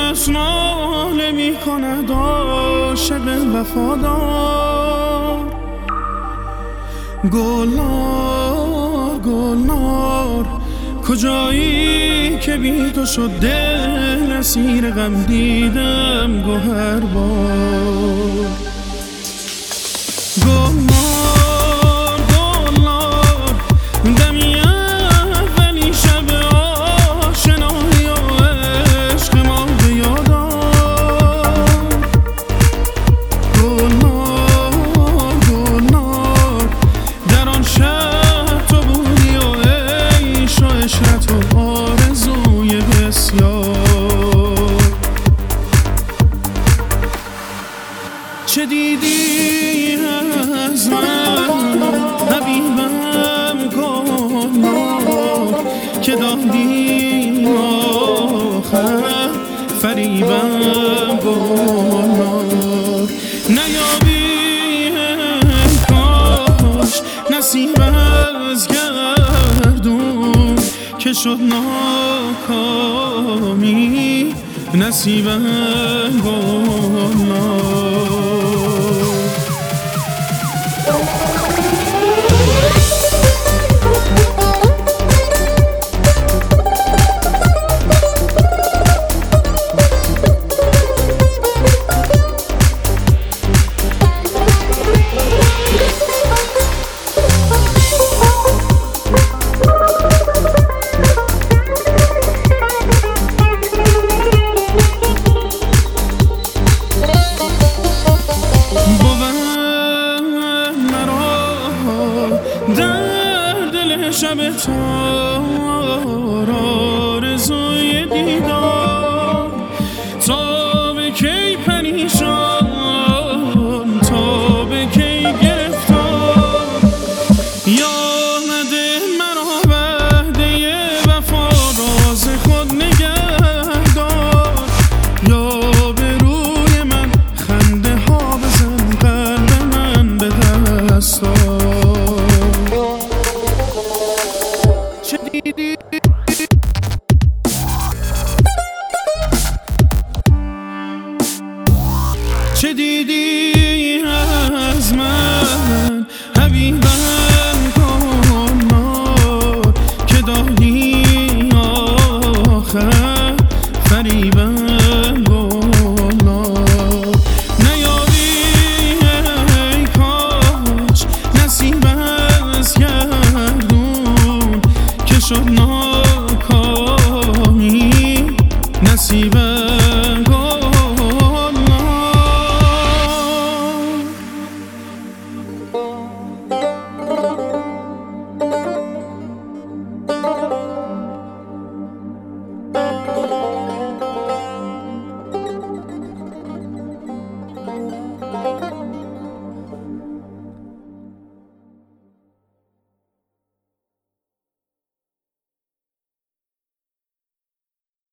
دست ناله می کند عاشق وفادار. گلنار گلنار کجایی که بی تو شد دل اسیر غم دیدم گوهر بار. گلنار گلنار دمی اولی شب آشنایی و عشق ما به یاد آر. گلنار گلنار در آن شب تو بودی و عیش و عشرت و آرزوی بسیار. چه دیدی از من حبیبم گلنار که دادی آخر فریبم گلنار. نیابی کاش نصیب از گردون که شد ناکامی نصیبم گلنار. در دل شب تار آرزوی دیدار تا به کی پریشان تا به کی گرفتار. یامده مرا وعده وفا راز خود نگه دار. یا به روی من خنده ها بزن قلب من به دست آر. چه دیدی از من حبیبم گلنار که دادی آخر فریبم گلنار. نیابی ای کاش نصیب از گردون که شد